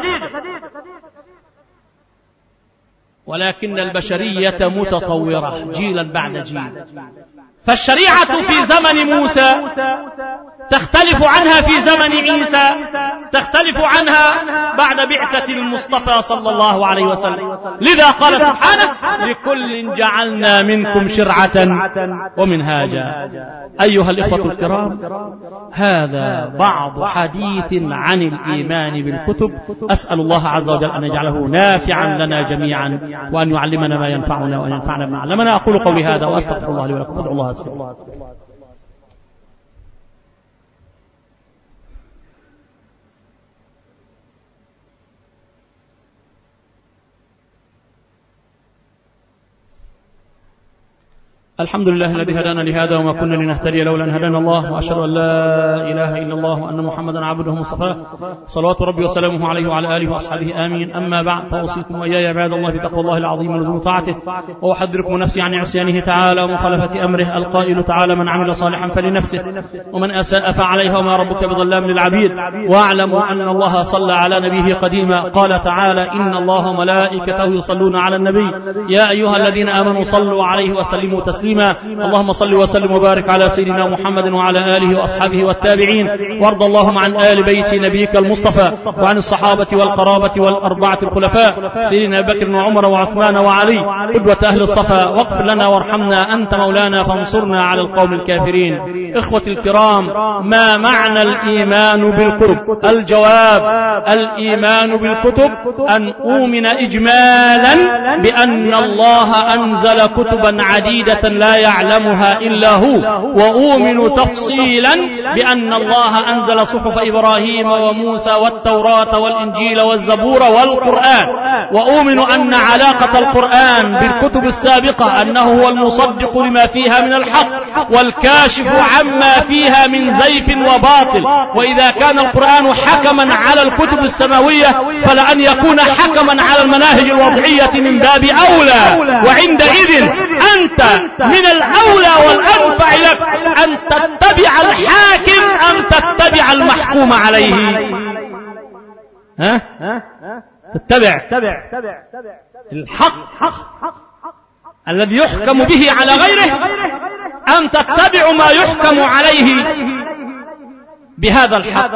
ولكن البشرية متطورة جيلا بعد جيل، فالشريعة في زمن موسى تختلف عنها في زمن عيسى، تختلف عنها بعد بعثة المصطفى صلى الله عليه وسلم. لذا قال سبحانه: لكل جعلنا منكم شرعة ومنهاجا. أيها الإخوة الكرام، هذا بعض حديث عن الإيمان بالكتب. أسأل الله عز وجل أن يجعله نافعا لنا جميعا، وأن يعلمنا ما ينفعنا وأن ينفعنا بما علمنا. أقول قولي هذا وأستغفر الله لي ولكم. ادعوا الله أستغفر الله. الحمد لله الذي هدانا لهذا وما كنا لنهتدي لولا أن هدانا الله، وأشهد أن لا إله إلا الله وأن محمدا عبده وصفاه، صلوات ربي وسلامه عليه وعلى آله وأصحابه آمين. أما بعد، فأوصيكم وإياي عباد الله بتقوى الله العظيم ولزوم طاعته، وأحذركم نفسي عن عصيانه تعالى ومخالفة أمره. القائل تعالى: من عمل صالحا فلنفسه ومن أساء فعليها وما ربك بظلام للعبيد. واعلموا أن الله صلى على نبيه قديما، قال تعالى: إن الله وملائكته يصلون على النبي يا أيها الذين آمنوا صلوا عليه وسلموا تسليما. اللهم صل وسلم وبارك على سيدنا محمد وعلى آله وأصحابه والتابعين، وارض اللهم عن آل بيت نبيك المصطفى وعن الصحابة والقرابة والأربعة الخلفاء سيدنا بكر وعمر وعثمان وعلي قدوة أهل الصفا. واغفر لنا وارحمنا، أنت مولانا فانصرنا على القوم الكافرين. إخوتي الكرام، ما معنى الإيمان بالكتب؟ الجواب: الإيمان بالكتب أن أؤمن إجمالا بأن الله أنزل كتبا عديدة لا يعلمها إلا هو، وأؤمن تفصيلا بأن الله أنزل صحف إبراهيم وموسى والتوراة والإنجيل والزبور والقرآن، وأؤمن أن علاقة القرآن بالكتب السابقة أنه هو المصدق لما فيها من الحق والكاشف عما فيها من زيف وباطل. وإذا كان القرآن حكما على الكتب السماوية فلأن يكون حكما على المناهج الوضعية من باب أولى. وعندئذ أنت من الأولى والأنفع لك أن تتبع الحاكم أم تتبع المحكوم عليه؟ ها؟ تتبع الحق الذي يحكم به على غيره أم تتبع ما يحكم عليه بهذا الحق؟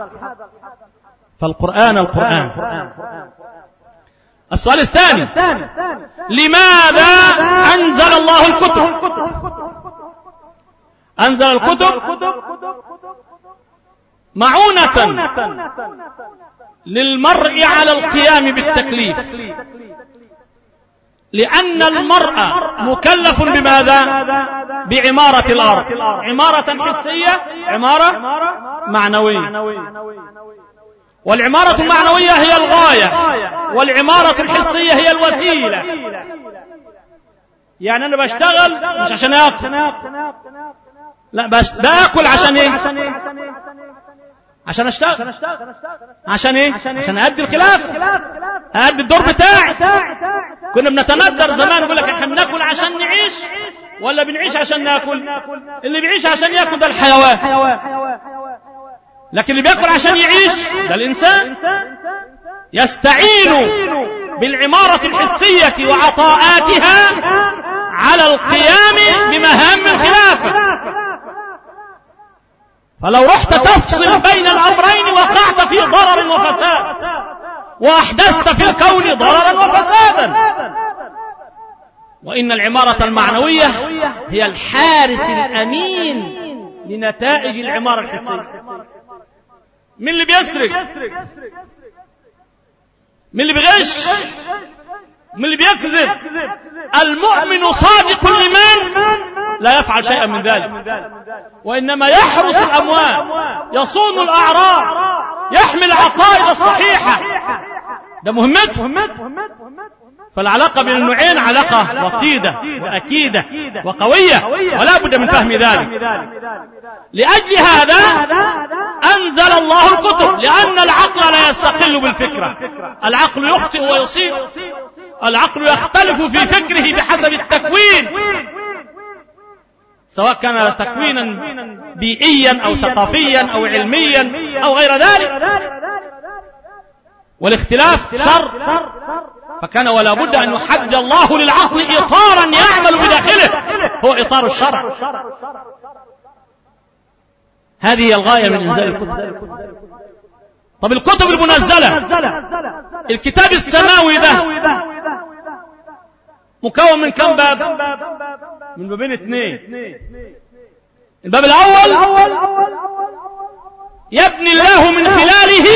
فالقرآن القرآن. السؤال الثاني: لماذا أنزل الله الكتب؟ أنزل الكتب معونة للمرء على القيام بالتكليف، لأن المرء مكلف بماذا؟ بعمارة الأرض، عمارة حسية، عمارة معنوية. والعمارة المعنوية هي الغاية، والعمارة الحسية هي الوسيلة. يعني أنا بشتغل مش عشان أكل، لا بس باكل عشان إيه؟ عشان أشتغل. عشان إيه؟ عشان أدي الخلاف، أدي الدور بتاعي. كنا بنتندر زمان نقول لك احنا بناكل عشان نعيش ولا بنعيش عشان ناكل؟ اللي بيعيش عشان ياكل ده الحيوان، لكن اللي بياكل عشان يعيش ده الإنسان. يستعين بالعمارة الحسية وعطاءاتها على القيام بمهام الخلافة. فلو رحت تفصل بين الأمرين وقعت في ضرر وفساد، وأحدثت في الكون ضررا وفسادا. وإن العمارة المعنوية هي الحارس الأمين لنتائج العمارة الحسية. من اللي بيسرق؟ من اللي بيغش؟ من اللي بيكذب؟ المؤمن صادق الإيمان لا يفعل شيئا من ذلك، وإنما يحرس الأموال، يصون الأعراض، يحمي العقائد الصحيحة. ده مهمته. فالعلاقة بين النوعين علاقة وطيدة وأكيدة وقوية، ولا بد من فهم ذلك. لأجل هذا أنزل الله الكتب، لأن العقل لا يستقل بالفكرة. العقل يخطئ ويصيب، العقل يختلف في فكره بحسب التكوين، سواء كان تكوينا بيئيا أو ثقافيا أو علميا أو غير ذلك. والاختلاف شر، فكان ولا بد أن يحدد الله للعقل إطارا يعمل بداخله، هو إطار الشرع. هذه الغاية من إنزال الكتب. طب الكتب المنزلة، الكتاب السماوي ده مكون من كم باب؟ من بابين اثنين. الباب الأول يبني الله من خلاله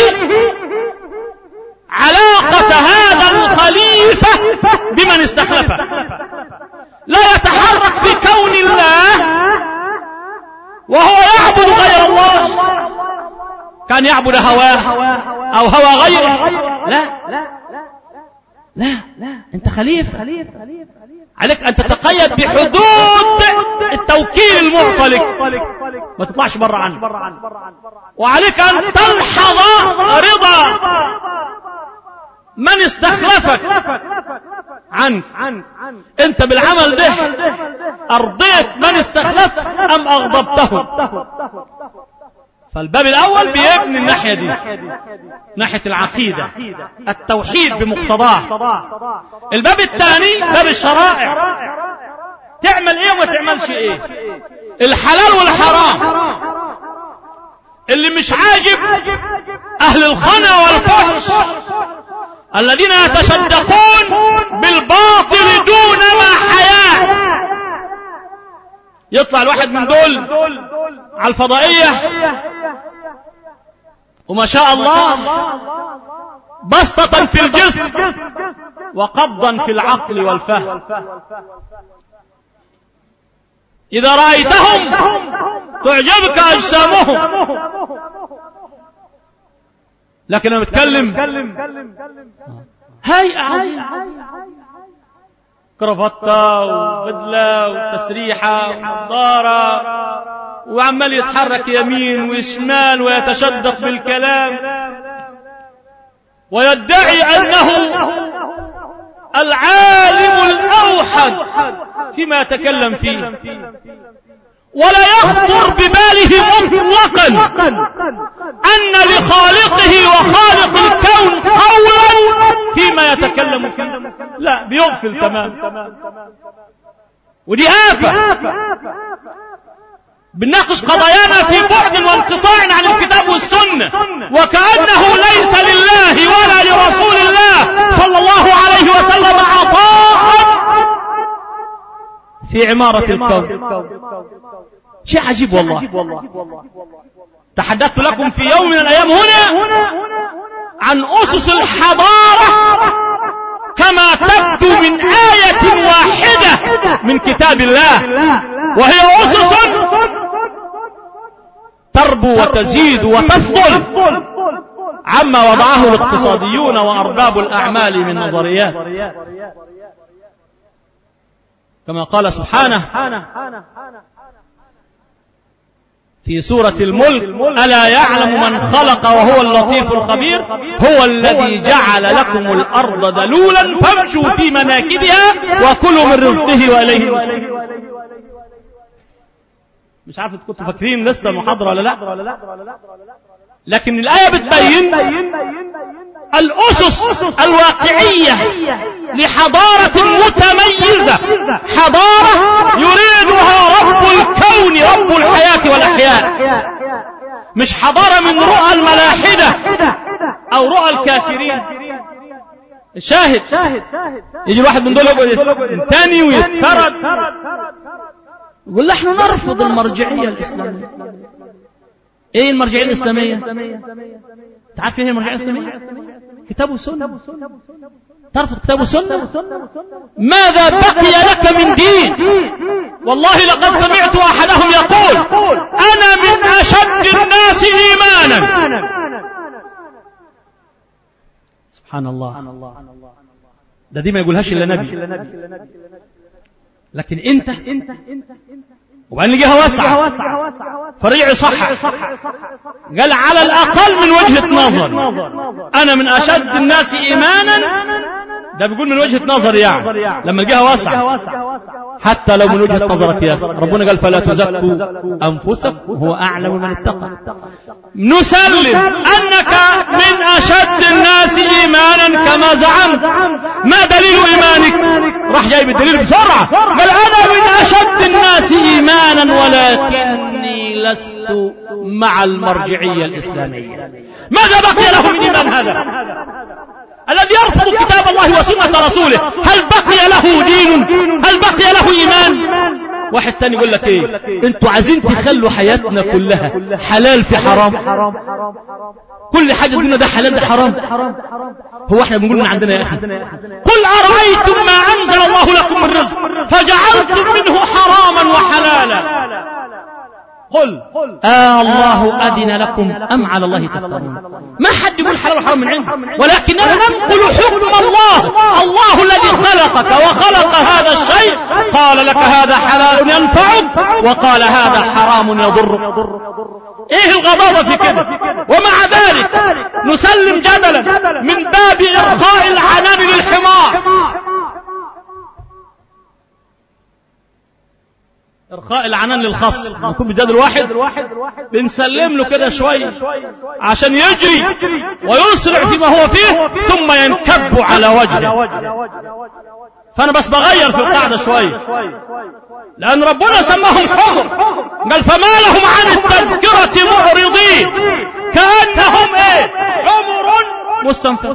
علاقة هذا الخليفة بمن استخلفه، لا يتحرك في كون الله وهو يعبد غير الله، كان يعبد هواه أو هوى غيره. لا لا لا، أنت خليفة، عليك أن تتقيد بحدود التوكيل المعطى لك، ما تطلعش بره عنه. وعليك أن تلحظ رضا من استخلفك عنك. أنت بالعمل ده أرضيت من استخلفك أم أغضبته؟ فالباب الأول بيبني الناحية دي، ناحية العقيدة، التوحيد بمقتضاه. الباب الثاني باب الشرائع، تعمل ايه وما تعملش ايه، الحلال والحرام. اللي مش عاجب أهل الخنا والفحش الذين يتشدقون بالباطل دون ما حياة، يطلع الواحد من دول على الفضائية وما شاء الله بسطة في الجسم وقبضا في العقل والفهم. إذا رأيتهم تعجبك أجسامهم، لكن أنا بتكلم هيئة عظيمة، كرافتة وبدلة وتسريحة ونظارة، وعمال يتحرك يمين وشمال ويتشدق بالكلام ويدعي أنه العالم الأوحد فيما يتكلم فيه، ولا يخطر بباله مطلقا أن لخالقه وخالق الكون قولا فيما يتكلم فيه. لا، بيغفل تمام. ودي آفة. بنناقش قضايانا في بعد وانقطاع عن الكتاب والسنة، وكأنه ليس لله ولا لرسول الله صلى الله عليه وسلم عطاء في عمارة الكون. شيء عجيب والله. تحدثت لكم في يوم من الأيام هنا عن أسس الحضارة كما تبدو من آية واحدة من كتاب الله، وهي أسس تربو وتزيد وتفضل عما وضعه الاقتصاديون وأرباب الأعمال من نظريات. كما قال سبحانه في سورة الملك: ألا يعلم من خلق وهو اللطيف الخبير هو الذي جعل لكم الأرض ذلولا فامشوا في مناكبها وكلوا من رزقه وإليه النشور. مش عارف كنتوا فاكرين لسه المحاضرة ولا لا، لكن الآية بتبين الأسس الواقعية لحضارة متميزة، حضارة يريدها رب الكون رب الحياة والأحياء، مش حضارة من رؤى الملاحدة أو رؤى الكافرين. الشاهد يجي الواحد من دول تاني ويتفرد يقول نحن نرفض المرجعية الإسلامية. ايه المرجعية الإسلامية؟ تعرف ايه المرجعية الإسلامية؟ كتاب وسنة. ترفض كتاب وسنة؟ ماذا بقي لك من دين؟ والله لقد سمعت أحدهم يقول: أنا من أشد الناس إيمانا. سبحان الله. ده دي ما يقولهاش إلا نبي. لكن انت وبعدين نجيها واسعة فريع صح، قال على الأقل من وجهة نظر أنا من أشد الناس إيمانا. ده بيقول من وجهة نظر، يعني لما نجيها واسعة حتى لو من وجهة نظرك يا أخي. ربنا قال: فلا تزكوا أنفسكم هو أعلم من اتقى. نسلم أنك من أشد الناس إيمانا كما زعمت. ما دليل إيمانك؟ راح جايب الدليل بسرعة، قال: أنا من أشد الناس إيمانا ولكني لست مع المرجعية الإسلامية. ماذا بقي له من إيمان هذا الذي يرفض كتاب الله وسنة رسوله؟ هل بقي له دين؟ هل بقي له إيمان؟ واحد تاني يقول لك ايه؟ انتوا عايزين تخلوا حياتنا كلها حلال في حرام، كل حاجة تقولنا ده حلال ده حرام. هو احنا بنقول من عندنا يا اخي: قل أرأيتم ما أنزل الله لكم من رزق فجعلتم منه حراما وحلالا قل آه الله أذن لكم أم على الله تفترون. ما حد يقول حلال وحرام من عنده، ولكننا ننقل حكم الله. الله الذي خلقك وخلق هذا الشيء قال لك هذا حلال ينفعك وقال هذا حرام يضرك. ايه الغضاضة في كده؟ ومع ذلك نسلم جدلا من باب إرخاء العنان للحمار. إرخاء العنان للخص، نكون بجد الواحد بنسلم له كده شوية عشان يجري ويسرع فيما هو فيه ثم ينكب على وجهه. فأنا بس بغير في القاعدة شوية، لأن ربنا سماهم حمر، قال: فما لهم عن التذكرة معرضين كأنهم ايه؟ حمر مستنفر.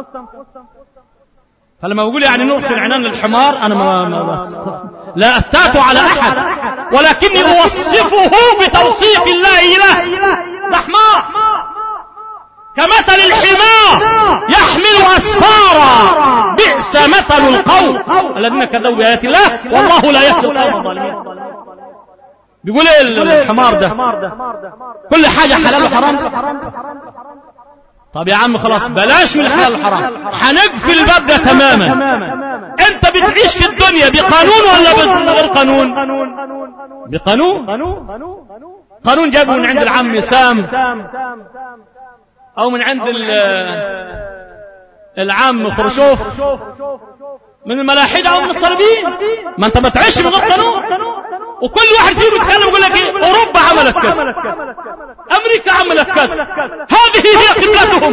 فلما بقول يعني نرخي العنان للحمار أنا ما, ما لا أفتات على أحد، ولكني أوصفه بتوصيف الله له. ده حمار كمثل الحمار يحمل أسفارا بئس مثل القوم الذين كذبوا بآيات الله والله لا يهدي القوم الظالمين. بيقول ايه الحمار ده؟ كل حاجة حلال وحرام. طب يا عم خلاص بلاش من الحلال والحرام، هنقفل الباب ده تماما. انت بتعيش في الدنيا بقانون ولا بغير قانون؟ بقانون. قانون جابه من عند العم سام او من عند العام خرشوف من الملاحدة أو من الصليبيين. ما أنت ما تعيش من القانون، وكل واحد فيهم يتكلم يقول لك إيه؟ أوروبا عملت كذا، أمريكا عملت كذا، هذه هي قبلتهم.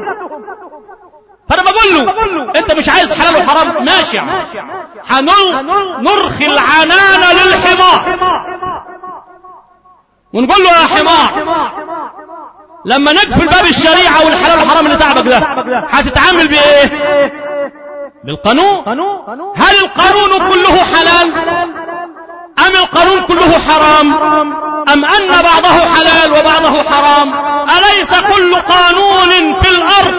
فأنا بقول له أنت مش عايز حلال وحرام، ماشي، هنرخي العنان للحمار ونقول له يا حمار لما نقفل باب الشريعة والحلال والحرام اللي تعبك ده هتتعامل بإيه؟ بالقانون. هل القانون كله حلال أم القانون كله حرام، أم أن بعضه حلال وبعضه حرام؟ أليس كل قانون في الأرض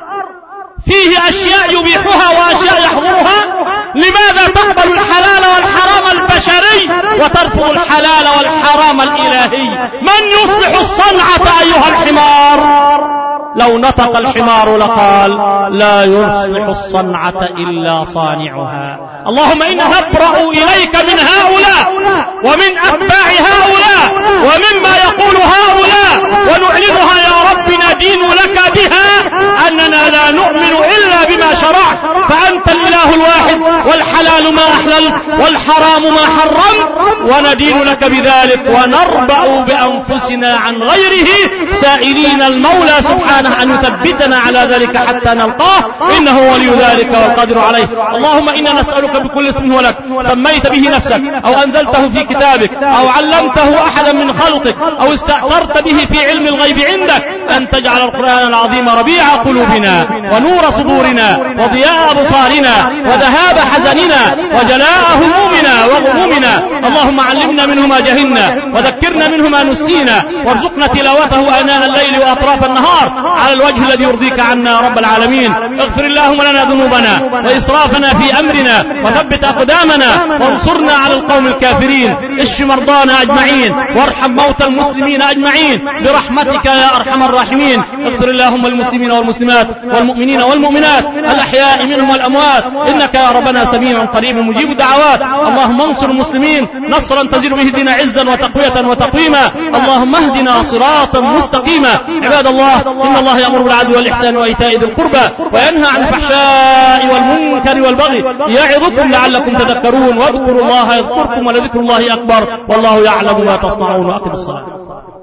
فيه أشياء يبيحها وأشياء يحظرها؟ لماذا تقبل الحلال والحرام البشري وترفض الحلال والحرام الإلهي؟ من يصلح الصنعة أيها الحمار؟ لو نطق الحمار لقال لا يصلح الصنعة إلا صانعها. اللهم إنا نبرأ إليك من هؤلاء ومن أتباع هؤلاء ومما يقول هؤلاء، ونعلنها يا رب ندين لك بها أننا لا نؤمن إلا بما شرعت، فأنت الإله الواحد، والحلال ما أحلل والحرام ما حرم، وندين لك بذلك ونربأ بأنفسنا عن غيره، سائلين المولى سبحانه أن يثبتنا على ذلك حتى نلقاه، إنه ولي ذلك والقادر عليه. اللهم إنا نسألك بكل اسم ولك سميت به نفسك أو أنزلته في كتابك أو علمته أحدا من خلقك أو استأثرت به في علم الغيب عندك أن تجعل القرآن العظيم ربيع قلوبنا ونور صدورنا وضياء أبصارنا وذهاب حزننا وجلاء همومنا وغمومنا. اللهم علمنا منه ما جهلنا وذكرنا منه ما نسينا، وارزقنا تلاوته آناء الليل وأطراف النهار على الوجه الذي يرضيك عنا رب العالمين. اغفر اللهم لنا ذنوبنا وإسرافنا في أمرنا وثبت أقدامنا وانصرنا على القوم الكافرين. اشف مرضانا أجمعين وارحم موتى المسلمين أجمعين برحمتك يا أرحم الراحمين. اغفر اللهم للمسلمين والمسلمات والمؤمنين والمؤمنات الأحياء منهم والأموات، إنك يا ربنا سميع قريب مجيب الدعوات. اللهم انصر المسلمين نصرا تزيد به الدين عزا وتقوية وتقويما. اللهم اهدنا صراطا مستقيما. عباد الله، إن الله يأمر بالعدل والإحسان وإيتاء ذي القربى وينهى عن الفحشاء والمنكر والبغي يعظكم لعلكم تذكرون. واذكروا الله يذكركم ولذكر الله أكبر والله يعلم ما تصنعون. وأقم الصلاة.